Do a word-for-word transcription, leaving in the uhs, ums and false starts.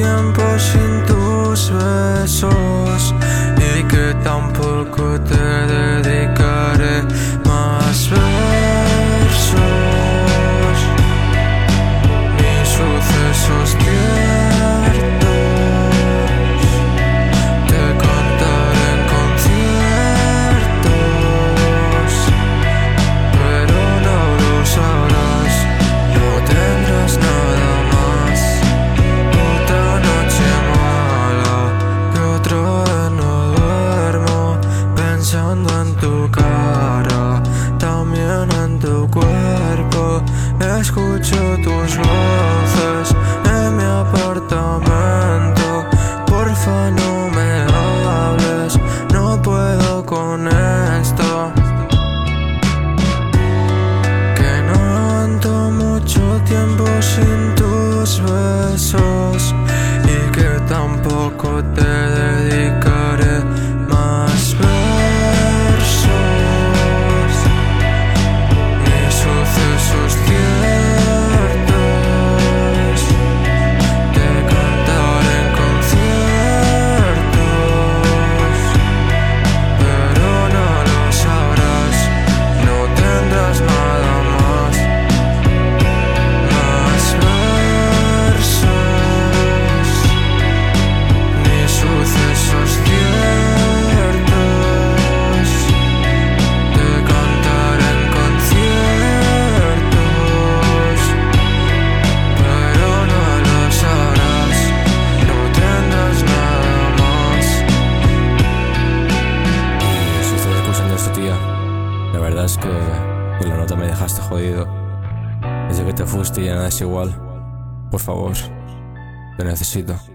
tiempo sin tus besos y que tampoco te dedicaré más versos ni sucesos ciertos. Te contaré en conciertos, pero no lo sabrás, no tendrás nada más. Otra noche mala, que otra vez no duermo, pensando en tu cara, también en tu cuerpo. Escucho tus voces en mi apartamento. Porfa, no me hables, no puedo con esto. Que no aguanto mucho tiempo sin tus besos y que tampoco te dedicaré más versos ni sucesos ciertos. Te cantaré en conciertos, pero no lo sabrás, no tendrás nada más. Más versos ni sucesos ciertos. Te cantaré en conciertos, pero no lo sabrás, no tendrás nada más. Y si estás escuchando esto, tía, la verdad es que con la nota me dejaste jodido. Desde que te fuiste ya nada es igual. Por favor, te necesito.